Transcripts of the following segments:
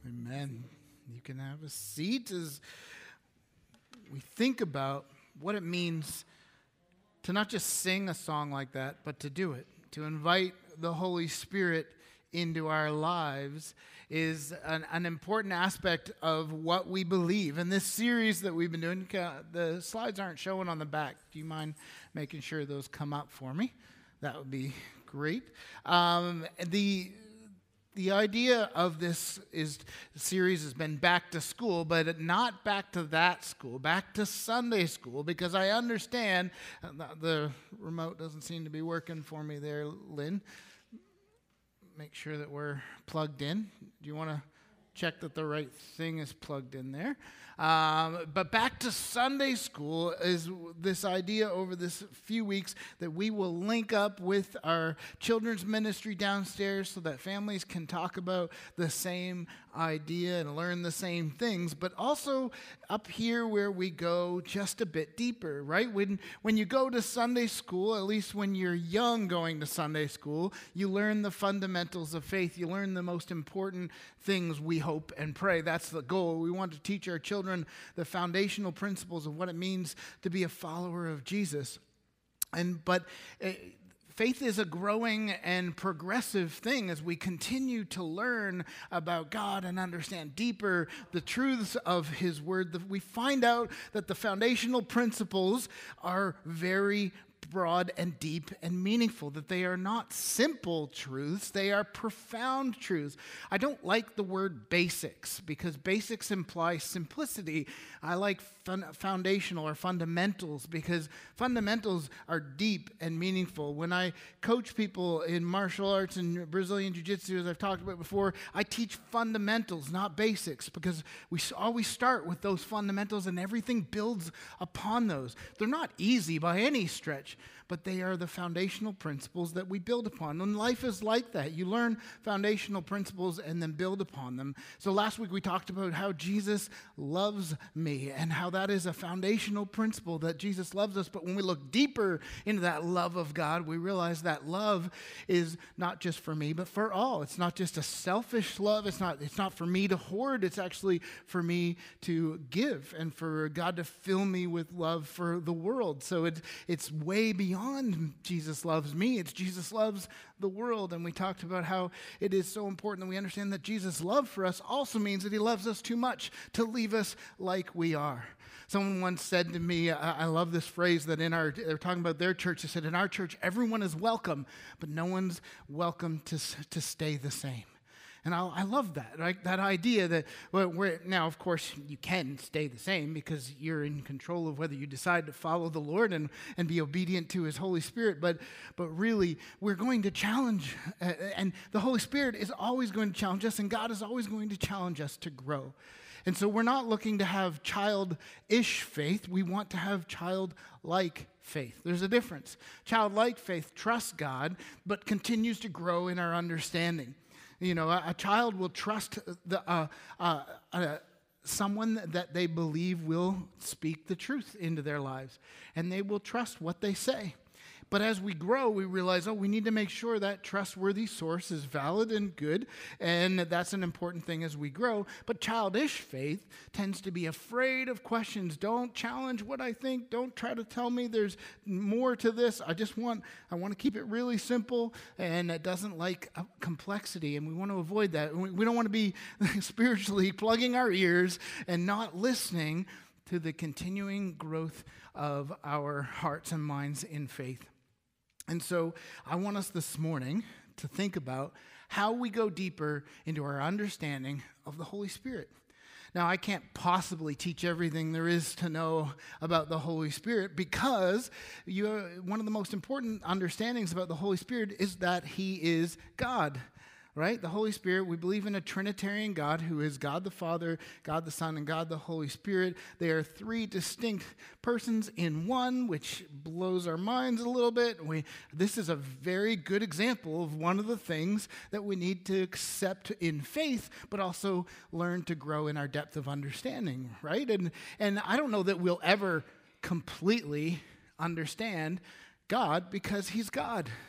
Amen. You can have a seat as we think about what it means to not just sing a song like that, but to do it. To invite the Holy Spirit into our lives is an important aspect of what we believe. In this series that we've been doing, the slides aren't showing on the back. Do you mind making sure those come up for me? That would be great. The idea of this series has been back to school, but not back to that school, back to Sunday school, because I understand the remote doesn't seem to be working for me there, Lynn. Make sure that we're plugged in. Do you want to check that the right thing is plugged in there? But back to Sunday school is this idea over this few weeks that we will link up with our children's ministry downstairs so that families can talk about the same idea and learn the same things, but also up here where we go just a bit deeper, right? When you go to Sunday school, at least when you're young going to Sunday school, you learn the fundamentals of faith. You learn the most important things, we hope and pray. That's the goal. We want to teach our children the foundational principles of what it means to be a follower of Jesus. But faith is a growing and progressive thing as we continue to learn about God and understand deeper the truths of His Word. We find out that the foundational principles are very broad and deep and meaningful, that they are not simple truths, they are profound truths. I don't like the word basics because basics imply simplicity. I like foundational or fundamentals because fundamentals are deep and meaningful. When I coach people in martial arts and Brazilian Jiu-Jitsu, as I've talked about before, I teach fundamentals, not basics, because we always start with those fundamentals and everything builds upon those. They're not easy by any stretch, but they are the foundational principles that we build upon. And life is like that. You learn foundational principles and then build upon them. So last week we talked about how Jesus loves me and how that is a foundational principle that Jesus loves us. But when we look deeper into that love of God, we realize that love is not just for me, but for all. It's not just a selfish love. It's not for me to hoard. It's actually for me to give and for God to fill me with love for the world. So it's way beyond Jesus loves me. It's Jesus loves the world. And we talked about how it is so important that we understand that Jesus' love for us also means that He loves us too much to leave us like we are. Someone once said to me, I love this phrase that they're talking about their church. They said, in our church, everyone is welcome, but no one's welcome to stay the same. And I love that, right? That idea that, now, of course, you can stay the same because you're in control of whether you decide to follow the Lord and be obedient to His Holy Spirit. But really, we're going to challenge, and the Holy Spirit is always going to challenge us, and God is always going to challenge us to grow. And so we're not looking to have childish faith. We want to have childlike faith. There's a difference. Childlike faith trusts God, but continues to grow in our understanding. You know, a child will trust someone that they believe will speak the truth into their lives, and they will trust what they say. But as we grow, we realize, we need to make sure that trustworthy source is valid and good, and that's an important thing as we grow. But childish faith tends to be afraid of questions. Don't challenge what I think. Don't try to tell me there's more to this. I want to keep it really simple, and it doesn't like complexity, and we want to avoid that. We don't want to be spiritually plugging our ears and not listening to the continuing growth of our hearts and minds in faith. And so I want us this morning to think about how we go deeper into our understanding of the Holy Spirit. Now, I can't possibly teach everything there is to know about the Holy Spirit because one of the most important understandings about the Holy Spirit is that He is God. Right? The Holy Spirit, we believe in a Trinitarian God who is God the Father, God the Son, and God the Holy Spirit. They are three distinct persons in one, which blows our minds a little bit. This is a very good example of one of the things that we need to accept in faith, but also learn to grow in our depth of understanding, right? And I don't know that we'll ever completely understand God because He's God.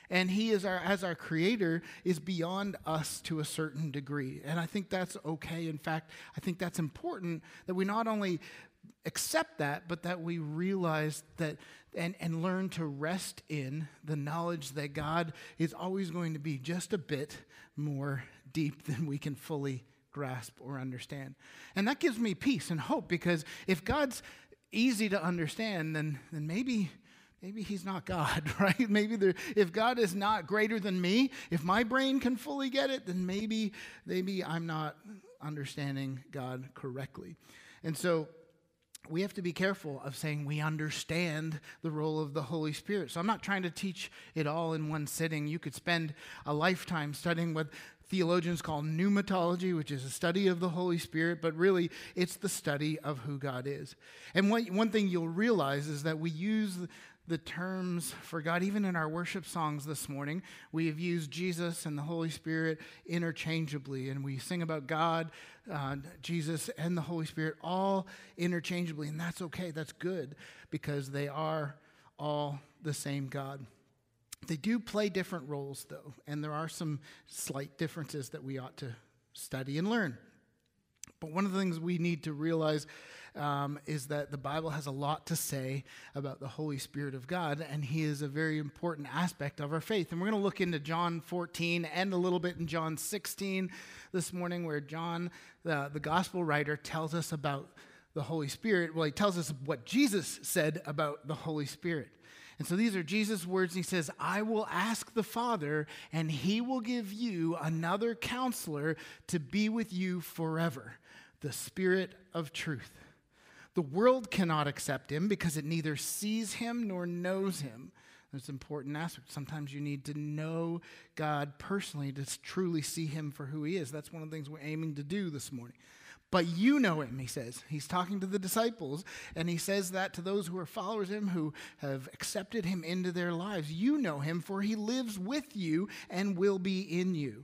And he is as our creator is beyond us to a certain degree. And I think that's okay. In fact, I think that's important that we not only accept that, but that we realize that and learn to rest in the knowledge that God is always going to be just a bit more deep than we can fully grasp or understand. And that gives me peace and hope, because if God's easy to understand, then maybe he's not God, right? If God is not greater than me, if my brain can fully get it, then maybe I'm not understanding God correctly. And so we have to be careful of saying we understand the role of the Holy Spirit. So I'm not trying to teach it all in one sitting. You could spend a lifetime studying what theologians call pneumatology, which is a study of the Holy Spirit, but really it's the study of who God is. And one thing you'll realize is that we use the terms for God, even in our worship songs this morning, we have used Jesus and the Holy Spirit interchangeably, and we sing about God, Jesus, and the Holy Spirit all interchangeably, and that's okay, that's good, because they are all the same God. They do play different roles, though, and there are some slight differences that we ought to study and learn. But one of the things we need to realize is that the Bible has a lot to say about the Holy Spirit of God, and he is a very important aspect of our faith. And we're going to look into John 14 and a little bit in John 16 this morning, where John, the gospel writer, tells us about the Holy Spirit. Well, he tells us what Jesus said about the Holy Spirit. And so these are Jesus' words. He says, I will ask the Father, and he will give you another counselor to be with you forever, the Spirit of truth. The world cannot accept him because it neither sees him nor knows him. That's an important aspect. Sometimes you need to know God personally to truly see him for who he is. That's one of the things we're aiming to do this morning. But you know him, he says. He's talking to the disciples, and he says that to those who are followers of him, who have accepted him into their lives. You know him, for he lives with you and will be in you.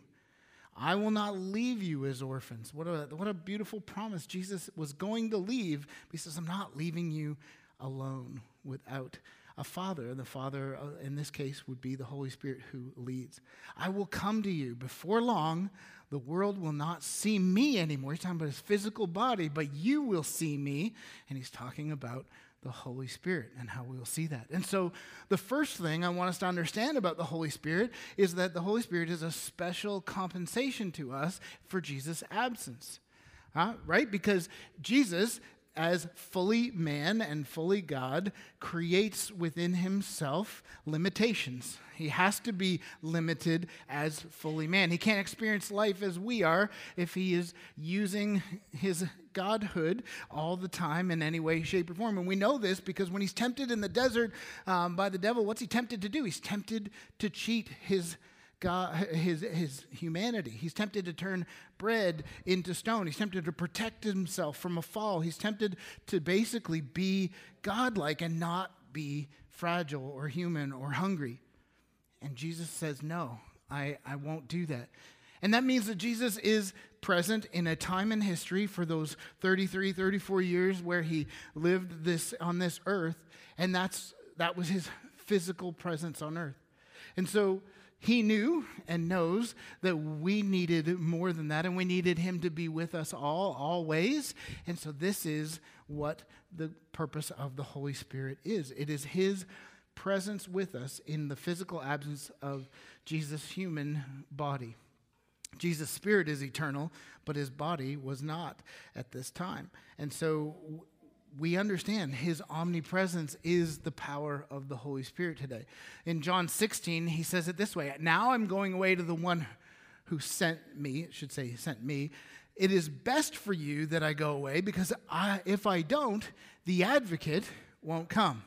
I will not leave you as orphans. What a beautiful promise. Jesus was going to leave, but he says, I'm not leaving you alone without a father. And the Father, in this case, would be the Holy Spirit who leads. I will come to you. Before long, the world will not see me anymore. He's talking about his physical body, but you will see me. And he's talking about the Holy Spirit and how we will see that. And so the first thing I want us to understand about the Holy Spirit is that the Holy Spirit is a special compensation to us for Jesus' absence, right? Because Jesus, as fully man and fully God, creates within himself limitations. He has to be limited as fully man. He can't experience life as we are if he is using his godhood all the time in any way, shape, or form. And we know this because when he's tempted in the desert by the devil, what's he tempted to do? He's tempted to cheat his God, his humanity. He's tempted to turn bread into stone. He's tempted to protect himself from a fall. He's tempted to basically be godlike and not be fragile or human or hungry. And Jesus says, no, I won't do that. And that means that Jesus is present in a time in history for those 33, 34 years where he lived on this earth, and that was his physical presence on earth. And so he knew and knows that we needed more than that, and we needed him to be with us always. And so this is what the purpose of the Holy Spirit is. It is his presence with us in the physical absence of Jesus' human body. Jesus' spirit is eternal, but his body was not at this time. And so we understand his omnipresence is the power of the Holy Spirit today. In John 16, he says it this way, now I'm going away to the one who sent me, it should say sent me. It is best for you that I go away, because if I don't, the advocate won't come.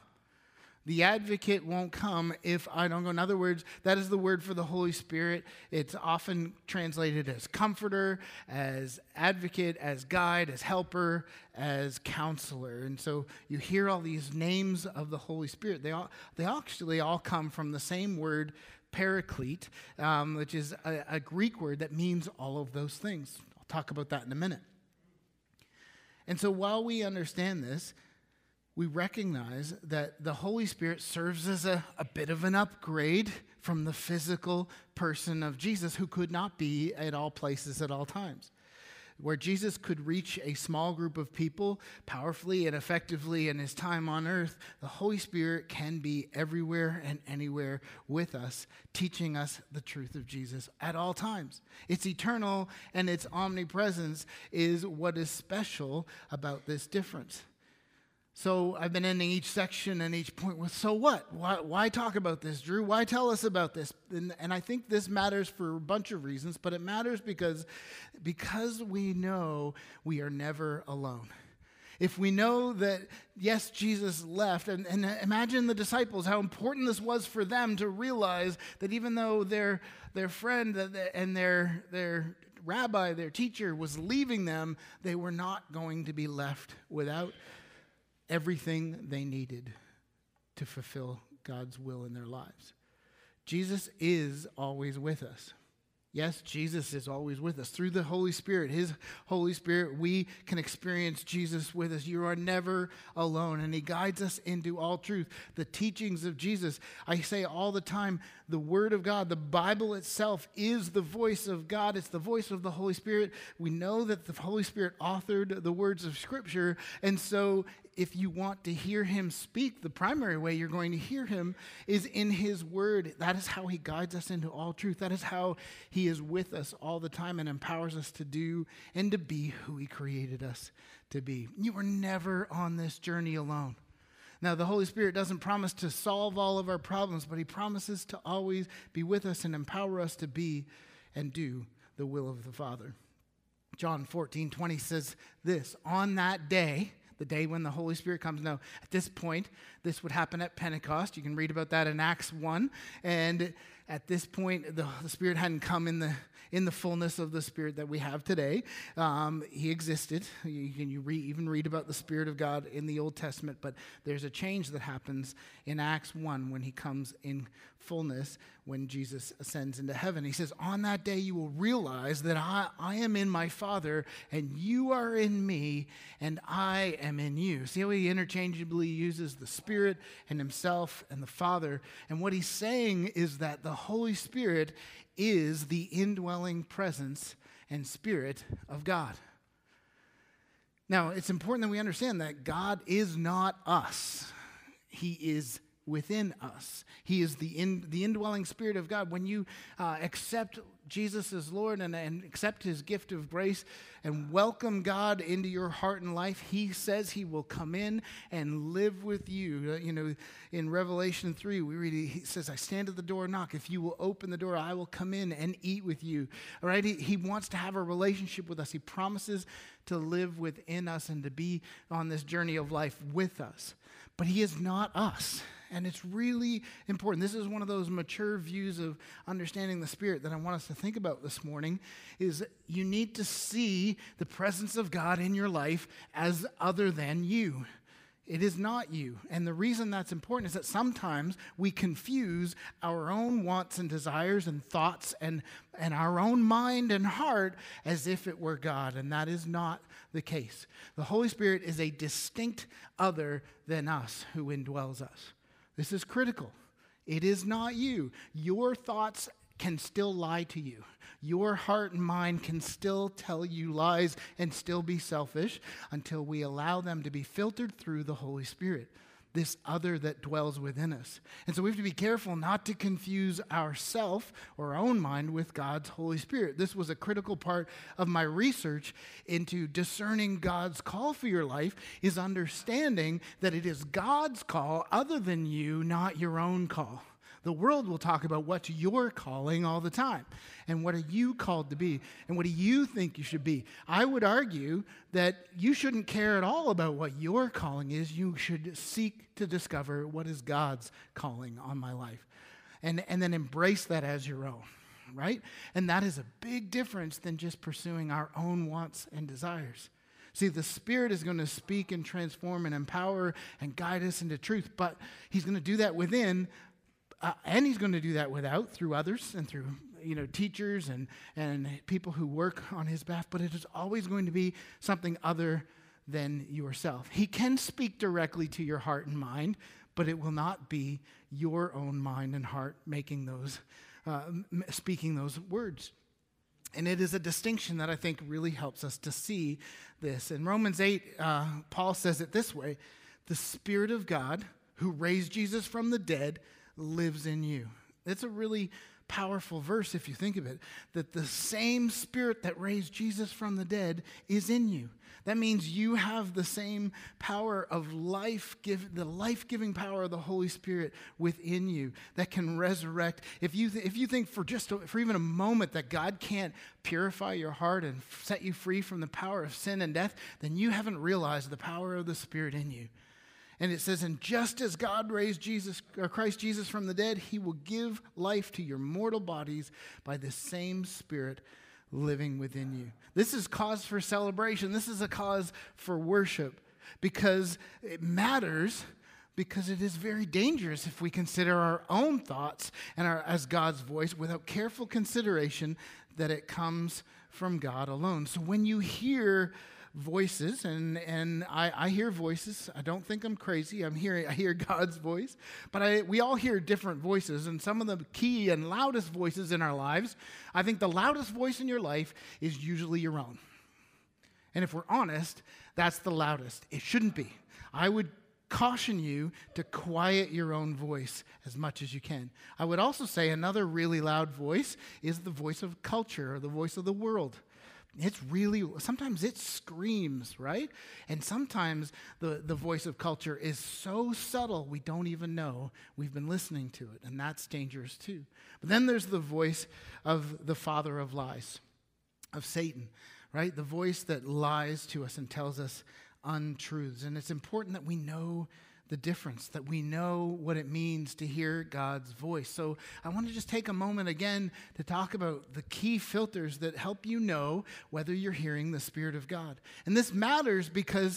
The advocate won't come if I don't go. In other words, that is the word for the Holy Spirit. It's often translated as comforter, as advocate, as guide, as helper, as counselor. And so you hear all these names of the Holy Spirit. They actually all come from the same word, paraclete, which is a Greek word that means all of those things. I'll talk about that in a minute. And so while we understand this, we recognize that the Holy Spirit serves as a bit of an upgrade from the physical person of Jesus, who could not be at all places at all times. Where Jesus could reach a small group of people powerfully and effectively in his time on earth, the Holy Spirit can be everywhere and anywhere with us, teaching us the truth of Jesus at all times. It's eternal, and its omnipresence is what is special about this difference. So I've been ending each section and each point with, so what? Why talk about this, Drew? Why tell us about this? And I think this matters for a bunch of reasons, but it matters because we know we are never alone. If we know that, yes, Jesus left, and imagine the disciples, how important this was for them to realize that even though their friend and their rabbi, their teacher, was leaving them, they were not going to be left without everything they needed to fulfill God's will in their lives. Jesus is always with us. Yes, Jesus is always with us. Through the Holy Spirit, his Holy Spirit, we can experience Jesus with us. You are never alone, and he guides us into all truth. The teachings of Jesus, I say all the time, the Word of God, the Bible itself is the voice of God. It's the voice of the Holy Spirit. We know that the Holy Spirit authored the words of Scripture, and so if you want to hear him speak, the primary way you're going to hear him is in his word. That is how he guides us into all truth. That is how he is with us all the time and empowers us to do and to be who he created us to be. You are never on this journey alone. Now, the Holy Spirit doesn't promise to solve all of our problems, but he promises to always be with us and empower us to be and do the will of the Father. John 14:20 says this, on that day, the day when the Holy Spirit comes. Now, at this point, this would happen at Pentecost. You can read about that in Acts 1. And at this point, the Spirit hadn't come in the fullness of the Spirit that we have today. He existed. You can even read about the Spirit of God in the Old Testament. But there's a change that happens in Acts 1 when he comes in fullness, when Jesus ascends into heaven. He says, on that day you will realize that I am in my Father, and you are in me, and I am in you. See how he interchangeably uses the Spirit and himself and the Father. And what he's saying is that the Holy Spirit is the indwelling presence and Spirit of God. Now, it's important that we understand that God is not us. He is within us. He is the indwelling Spirit of God. When you accept Jesus as Lord and accept his gift of grace and welcome God into your heart and life, he says he will come in and live with you. In Revelation 3, we read, he says, I stand at the door and knock. If you will open the door, I will come in and eat with you. All right? He wants to have a relationship with us. He promises to live within us and to be on this journey of life with us. But he is not us. And it's really important. This is one of those mature views of understanding the Spirit that I want us to think about this morning, is you need to see the presence of God in your life as other than you. It is not you. And the reason that's important is that sometimes we confuse our own wants and desires and thoughts and our own mind and heart as if it were God, and that is not the case. The Holy Spirit is a distinct other than us who indwells us. This is critical. It is not you. Your thoughts can still lie to you. Your heart and mind can still tell you lies and still be selfish until we allow them to be filtered through the Holy Spirit, this other that dwells within us. And so we have to be careful not to confuse ourself or our own mind with God's Holy Spirit. This was a critical part of my research into discerning God's call for your life, is understanding that it is God's call other than you, not your own call. The world will talk about what's your calling all the time. And what are you called to be? And what do you think you should be? I would argue that you shouldn't care at all about what your calling is. You should seek to discover what is God's calling on my life. And then embrace that as your own, right? And that is a big difference than just pursuing our own wants and desires. See, the Spirit is going to speak and transform and empower and guide us into truth, but he's going to do that within. And he's going to do that without, through others and through teachers and people who work on his behalf. But it is always going to be something other than yourself. He can speak directly to your heart and mind, but it will not be your own mind and heart making those, speaking those words. And it is a distinction that I think really helps us to see this. In Romans 8, Paul says it this way: the Spirit of God who raised Jesus from the dead lives in you. It's a really powerful verse if you think of it, that the same Spirit that raised Jesus from the dead is in you. That means you have the same power of life, the life-giving power of the Holy Spirit within you that can resurrect. If you think for even a moment that God can't purify your heart and set you free from the power of sin and death, then you haven't realized the power of the Spirit in you. And it says, and just as God raised Christ Jesus from the dead, he will give life to your mortal bodies by the same Spirit living within you. This is cause for celebration. This is a cause for worship because it matters, because it is very dangerous if we consider our own thoughts and as God's voice without careful consideration that it comes from God alone. So when you hear voices, and I hear voices. I don't think I'm crazy. I hear God's voice, but we all hear different voices, and some of the key and loudest voices in our lives, I think the loudest voice in your life is usually your own. And if we're honest, that's the loudest. It shouldn't be. I would caution you to quiet your own voice as much as you can. I would also say another really loud voice is the voice of culture or the voice of the world. Sometimes it screams, right? And sometimes the voice of culture is so subtle we don't even know we've been listening to it, and that's dangerous too. But then there's the voice of the father of lies, of Satan, right? The voice that lies to us and tells us untruths. And it's important that we know the difference, that we know what it means to hear God's voice. So I want to just take a moment again to talk about the key filters that help you know whether you're hearing the Spirit of God. And this matters because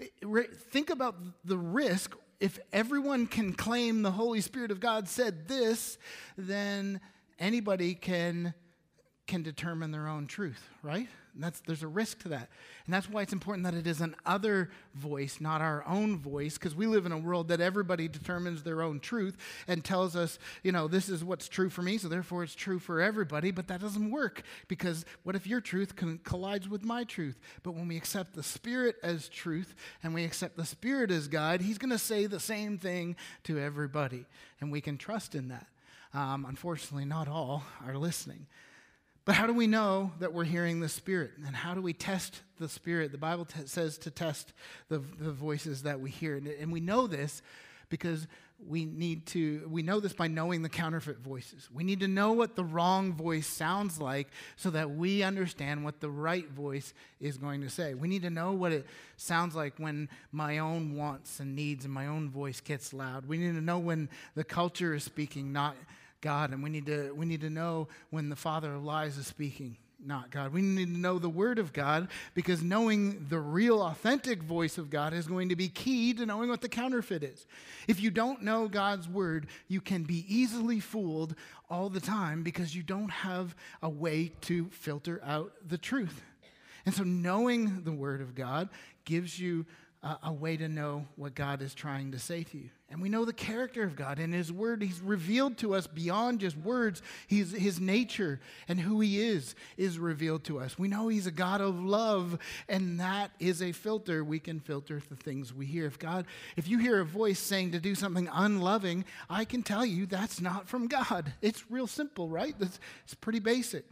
think about the risk. If everyone can claim the Holy Spirit of God said this, then anybody can determine their own truth, right? And there's a risk to that. And that's why it's important that it is an other voice, not our own voice, because we live in a world that everybody determines their own truth and tells us, this is what's true for me, so therefore it's true for everybody. But that doesn't work, because what if your truth collides with my truth? But when we accept the Spirit as truth and we accept the Spirit as God, he's going to say the same thing to everybody. And we can trust in that. Unfortunately, not all are listening. But how do we know that we're hearing the Spirit? And how do we test the Spirit? The Bible says to test the voices that we hear. And we know this because we know this by knowing the counterfeit voices. We need to know what the wrong voice sounds like so that we understand what the right voice is going to say. We need to know what it sounds like when my own wants and needs and my own voice gets loud. We need to know when the culture is speaking, not God, and we need to know when the father of lies is speaking, not God. We need to know the word of God, because knowing the real authentic voice of God is going to be key to knowing what the counterfeit is. If you don't know God's word, you can be easily fooled all the time because you don't have a way to filter out the truth. And so knowing the word of God gives you a way to know what God is trying to say to you. And we know the character of God. In his word, he's revealed to us beyond just words. His nature and who he is revealed to us. We know he's a God of love, and that is a filter. We can filter the things we hear. If you hear a voice saying to do something unloving, I can tell you that's not from God. It's real simple, right? It's pretty basic.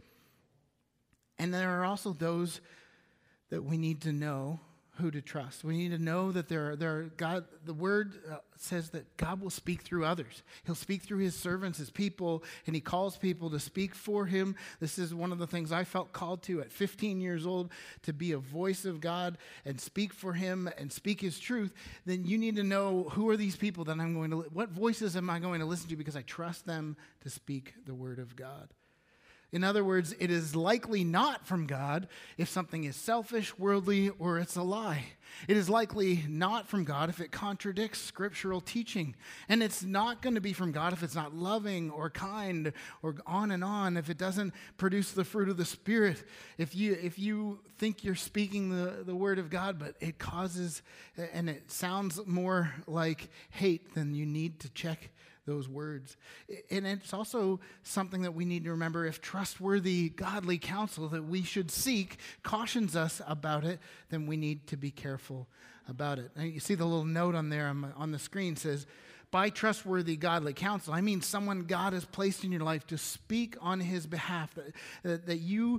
And there are also those that we need to know who to trust. We need to know that God. The word says that God will speak through others. He'll speak through his servants, his people, and he calls people to speak for him. This is one of the things I felt called to at 15 years old, to be a voice of God and speak for him and speak his truth. Then you need to know, who are these people that what voices am I going to listen to, because I trust them to speak the word of God. In other words, it is likely not from God if something is selfish, worldly, or it's a lie. It is likely not from God if it contradicts scriptural teaching. And it's not going to be from God if it's not loving or kind or on and on, if it doesn't produce the fruit of the Spirit. If you think you're speaking the word of God, but it causes, and it sounds more like hate, then you need to check those words. And it's also something that we need to remember: if trustworthy, godly counsel that we should seek cautions us about it, then we need to be careful about it. And you see the little note on there on the screen says, by trustworthy, godly counsel, I mean someone God has placed in your life to speak on his behalf, that you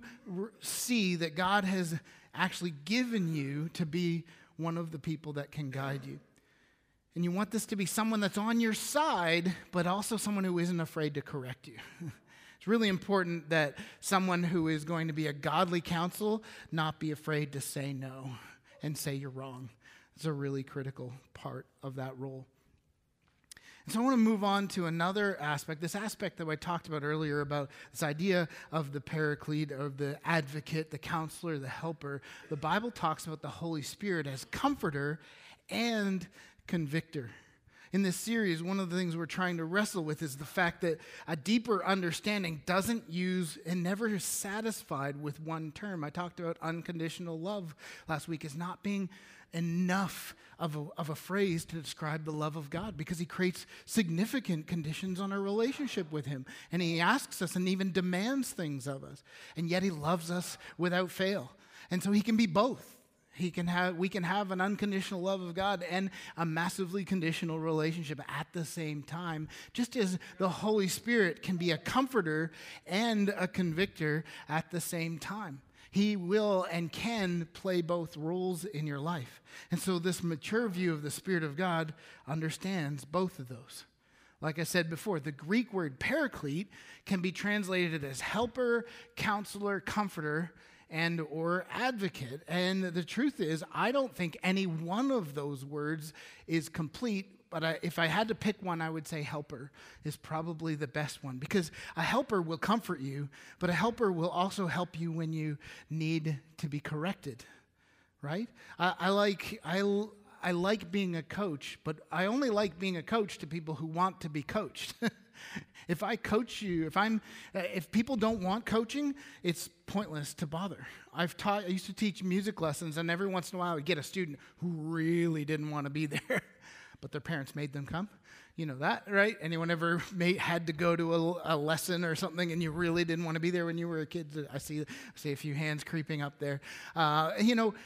see that God has actually given you to be one of the people that can guide you. And you want this to be someone that's on your side, but also someone who isn't afraid to correct you. It's really important that someone who is going to be a godly counsel not be afraid to say no and say you're wrong. It's a really critical part of that role. And so I want to move on to another aspect, this aspect that I talked about earlier, about this idea of the paraclete, of the advocate, the counselor, the helper. The Bible talks about the Holy Spirit as comforter and convictor. In this series, one of the things we're trying to wrestle with is the fact that a deeper understanding doesn't use and never is satisfied with one term. I talked about unconditional love last week as not being enough of a phrase to describe the love of God, because he creates significant conditions on our relationship with him, and he asks us and even demands things of us, and yet he loves us without fail. And so he can be both. We can have an unconditional love of God and a massively conditional relationship at the same time, just as the Holy Spirit can be a comforter and a convictor at the same time. He will and can play both roles in your life. And so this mature view of the Spirit of God understands both of those. Like I said before, the Greek word paraclete can be translated as helper, counselor, comforter, and or advocate. And the truth is, I don't think any one of those words is complete, but if I had to pick one, I would say helper is probably the best one, because a helper will comfort you, but a helper will also help you when you need to be corrected, right? I like being a coach, but I only like being a coach to people who want to be coached. If I coach you, if people don't want coaching, it's pointless to bother. I used to teach music lessons, and every once in a while I would get a student who really didn't want to be there, but their parents made them come. You know that, right? Anyone ever had to go to a lesson or something, and you really didn't want to be there when you were a kid? I see a few hands creeping up there. I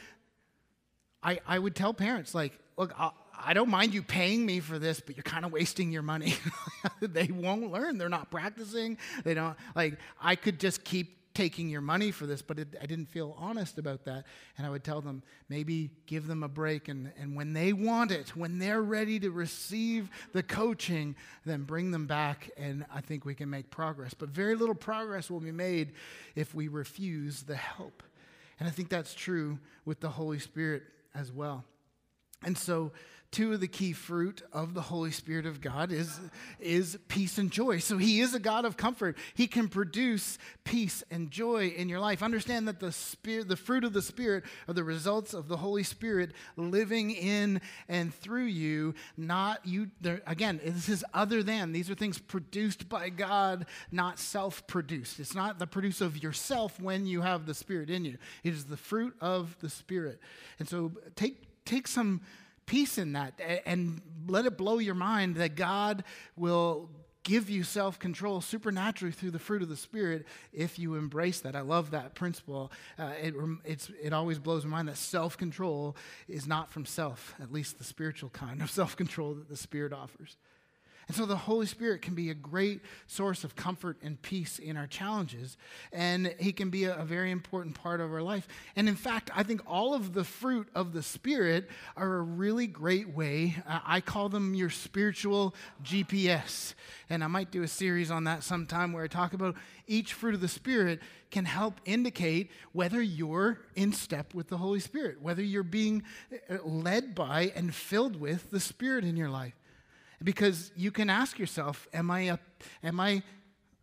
would tell parents, like, look, I don't mind you paying me for this, but you're kind of wasting your money. They won't learn. They're not practicing. They don't, I could just keep taking your money for this, but I didn't feel honest about that. And I would tell them, maybe give them a break, and when they want it, when they're ready to receive the coaching, then bring them back, and I think we can make progress. But very little progress will be made if we refuse the help. And I think that's true with the Holy Spirit as well. And so two of the key fruit of the Holy Spirit of God is peace and joy. So he is a God of comfort. He can produce peace and joy in your life. Understand that the fruit of the Spirit are the results of the Holy Spirit living in and through you, not you. Again, this is other than. These are things produced by God, not self-produced. It's not the produce of yourself when you have the Spirit in you. It is the fruit of the Spirit. And so take some peace in that, and let it blow your mind that God will give you self-control supernaturally through the fruit of the Spirit if you embrace that. I love that principle. It always blows my mind that self-control is not from self, at least the spiritual kind of self-control that the Spirit offers. And so the Holy Spirit can be a great source of comfort and peace in our challenges, and he can be a very important part of our life. And in fact, I think all of the fruit of the Spirit are a really great way. I call them your spiritual GPS, and I might do a series on that sometime where I talk about each fruit of the Spirit can help indicate whether you're in step with the Holy Spirit, whether you're being led by and filled with the Spirit in your life. Because you can ask yourself, am I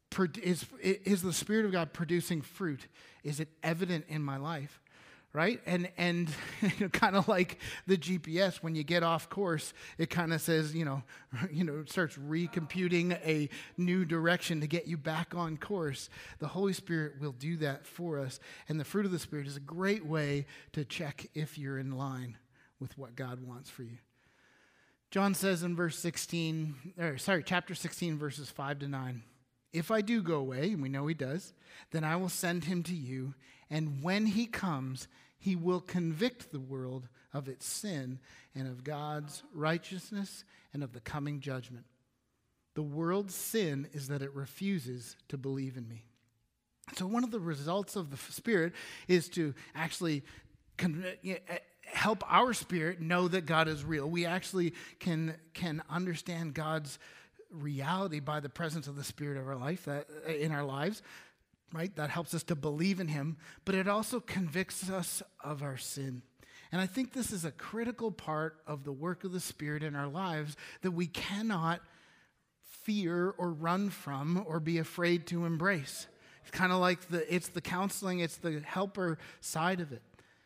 is the Spirit of God producing fruit? Is it evident in my life? Right? And kind of like the GPS, when you get off course, it kind of says, it starts recomputing a new direction to get you back on course. The Holy Spirit will do that for us. And the fruit of the Spirit is a great way to check if you're in line with what God wants for you. John says in chapter 16, verses 5-9, "If I do go away," and we know he does, "then I will send him to you, and when he comes, he will convict the world of its sin and of God's righteousness and of the coming judgment. The world's sin is that it refuses to believe in me." So one of the results of the Spirit is to actually help our spirit know that God is real. We actually can understand God's reality by the presence of the Spirit of our life, in our lives. Right? That helps us to believe in him, but it also convicts us of our sin. And I think this is a critical part of the work of the Spirit in our lives that we cannot fear or run from or be afraid to embrace. It's kind of like it's the counseling, it's the helper side of it.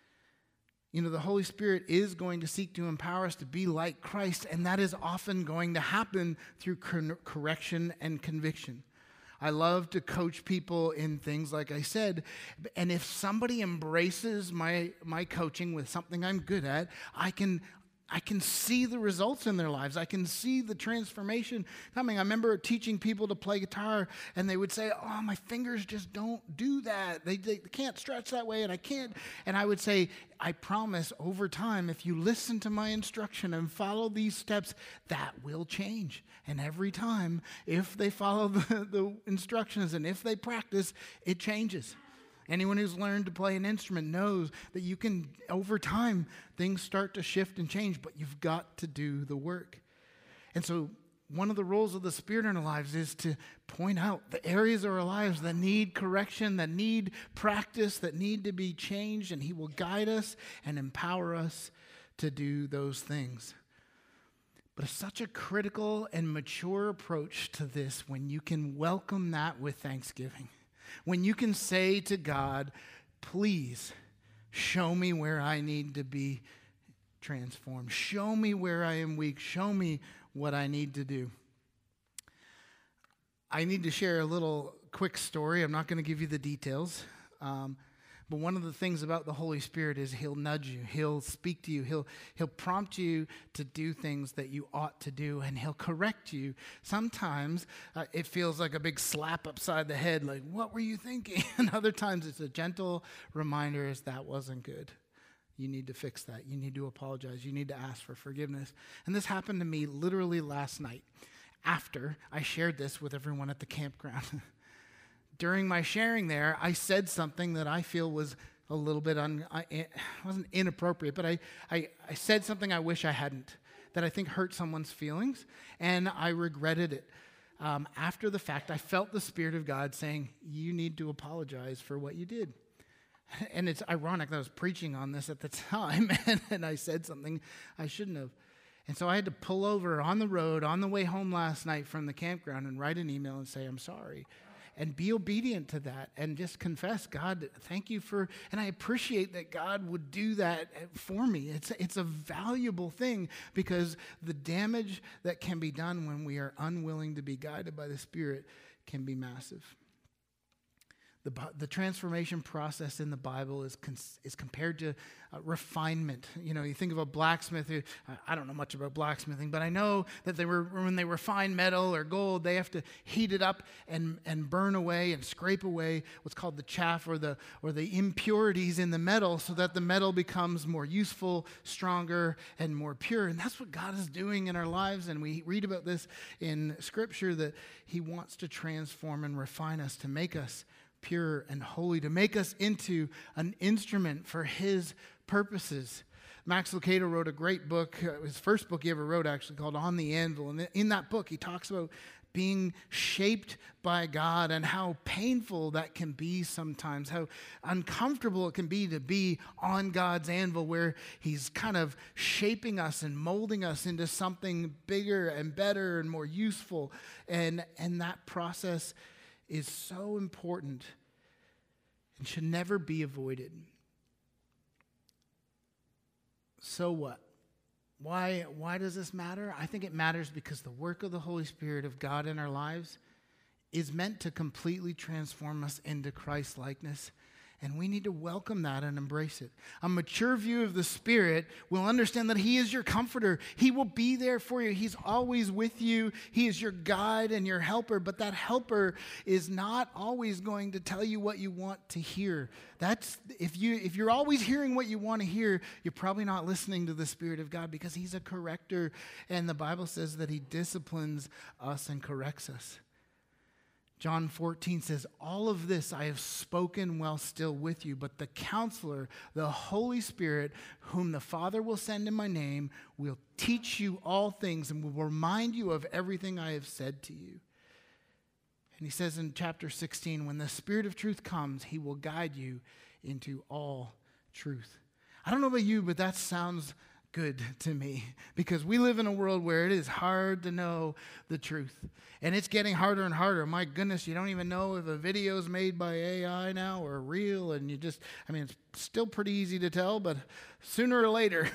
The Holy Spirit is going to seek to empower us to be like Christ, and that is often going to happen through correction and conviction. I love to coach people in things like I said, and if somebody embraces my coaching with something I'm good at, I can see the results in their lives. I can see the transformation coming. I remember teaching people to play guitar, and they would say, "Oh, my fingers just don't do that. They can't stretch that way, and I can't." And I would say, "I promise over time, if you listen to my instruction and follow these steps, that will change." And every time, if they follow the instructions and if they practice, it changes. Anyone who's learned to play an instrument knows that you can, over time, things start to shift and change, but you've got to do the work. And so one of the roles of the Spirit in our lives is to point out the areas of our lives that need correction, that need practice, that need to be changed, and he will guide us and empower us to do those things. But it's such a critical and mature approach to this when you can welcome that with thanksgiving. When you can say to God, "Please show me where I need to be transformed. Show me where I am weak. Show me what I need to do." I need to share a little quick story. I'm not going to give you the details. But one of the things about the Holy Spirit is he'll nudge you. He'll speak to you. He'll prompt you to do things that you ought to do, and he'll correct you. Sometimes it feels like a big slap upside the head, like, "What were you thinking?" And other times it's a gentle reminder, is that wasn't good. You need to fix that. You need to apologize. You need to ask for forgiveness. And this happened to me literally last night after I shared this with everyone at the campground. During my sharing there, I said something that I feel was a little bit, wasn't inappropriate, but I said something I wish I hadn't, that I think hurt someone's feelings, and I regretted it. After the fact, I felt the Spirit of God saying, "You need to apologize for what you did." And it's ironic that I was preaching on this at the time, and I said something I shouldn't have. And so I had to pull over on the road on the way home last night from the campground and write an email and say, "I'm sorry." And be obedient to that and just confess, "God, thank you for," and I appreciate that God would do that for me. It's a valuable thing, because the damage that can be done when we are unwilling to be guided by the Spirit can be massive. The transformation process in the Bible is compared to refinement. You think of a blacksmith who, I don't know much about blacksmithing, but I know that when they refine metal or gold, they have to heat it up and burn away and scrape away what's called the chaff or the impurities in the metal, so that the metal becomes more useful, stronger, and more pure. And that's what God is doing in our lives. And we read about this in Scripture, that he wants to transform and refine us to make us pure and holy, to make us into an instrument for his purposes. Max Lucado wrote a great book, his first book he ever wrote, actually, called On the Anvil. And in that book, he talks about being shaped by God and how painful that can be sometimes, how uncomfortable it can be to be on God's anvil, where he's kind of shaping us and molding us into something bigger and better and more useful. And that process is so important and should never be avoided. So what? Why does this matter? I think it matters because the work of the Holy Spirit of God in our lives is meant to completely transform us into Christ-likeness. And we need to welcome that and embrace it. A mature view of the Spirit will understand that He is your comforter. He will be there for you. He's always with you. He is your guide and your helper. But that helper is not always going to tell you what you want to hear. If you're always hearing what you want to hear, you're probably not listening to the Spirit of God, because He's a corrector. And the Bible says that He disciplines us and corrects us. John 14 says, all of this I have spoken while still with you, but the Counselor, the Holy Spirit, whom the Father will send in my name, will teach you all things and will remind you of everything I have said to you. And he says in chapter 16, when the Spirit of truth comes, He will guide you into all truth. I don't know about you, but that sounds good to me, because we live in a world where it is hard to know the truth, and it's getting harder and harder. My goodness, you don't even know if a video is made by AI now or real, and it's still pretty easy to tell, but sooner or later,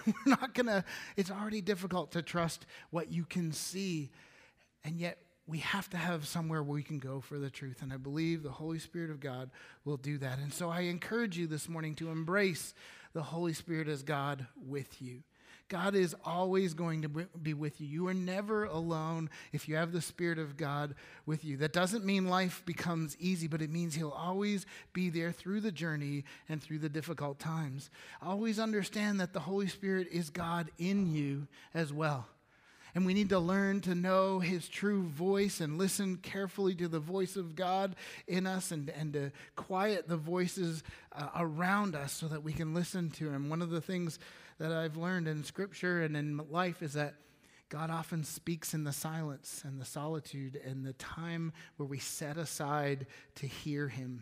it's already difficult to trust what you can see, and yet we have to have somewhere where we can go for the truth, and I believe the Holy Spirit of God will do that. And so I encourage you this morning to embrace the Holy Spirit as God with you. God is always going to be with you. You are never alone if you have the Spirit of God with you. That doesn't mean life becomes easy, but it means He'll always be there through the journey and through the difficult times. Always understand that the Holy Spirit is God in you as well. And we need to learn to know His true voice and listen carefully to the voice of God in us, and to quiet the voices around us so that we can listen to Him. One of the things that I've learned in Scripture and in life is that God often speaks in the silence and the solitude and the time where we set aside to hear Him.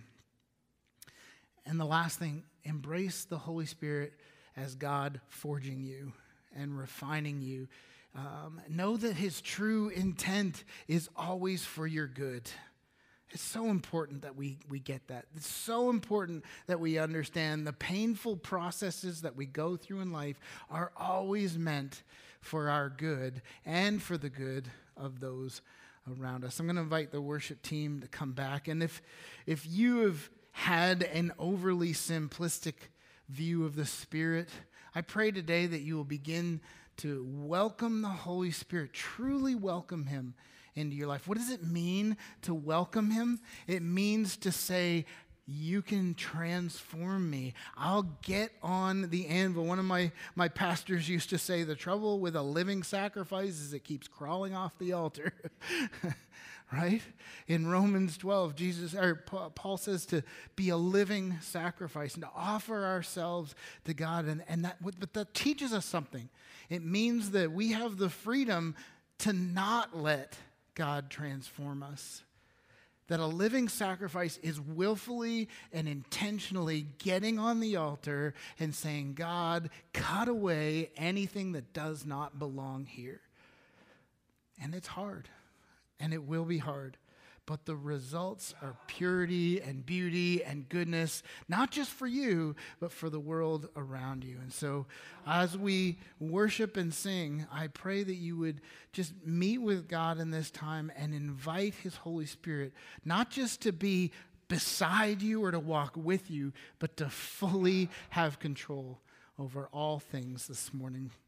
And the last thing, embrace the Holy Spirit as God forging you and refining you. Know that His true intent is always for your good. It's so important that we get that. It's so important that we understand the painful processes that we go through in life are always meant for our good and for the good of those around us. I'm going to invite the worship team to come back. And if you have had an overly simplistic view of the Spirit, I pray today that you will begin to welcome the Holy Spirit, truly welcome Him into your life. What does it mean to welcome Him? It means to say, you can transform me. I'll get on the anvil. One of my pastors used to say, the trouble with a living sacrifice is it keeps crawling off the altar. Right? In Romans 12, Paul says to be a living sacrifice and to offer ourselves to God. But that teaches us something. It means that we have the freedom to not let God transform us. That a living sacrifice is willfully and intentionally getting on the altar and saying, God, cut away anything that does not belong here. And it's hard, and it will be hard. But the results are purity and beauty and goodness, not just for you, but for the world around you. And so as we worship and sing, I pray that you would just meet with God in this time and invite His Holy Spirit, not just to be beside you or to walk with you, but to fully have control over all things this morning.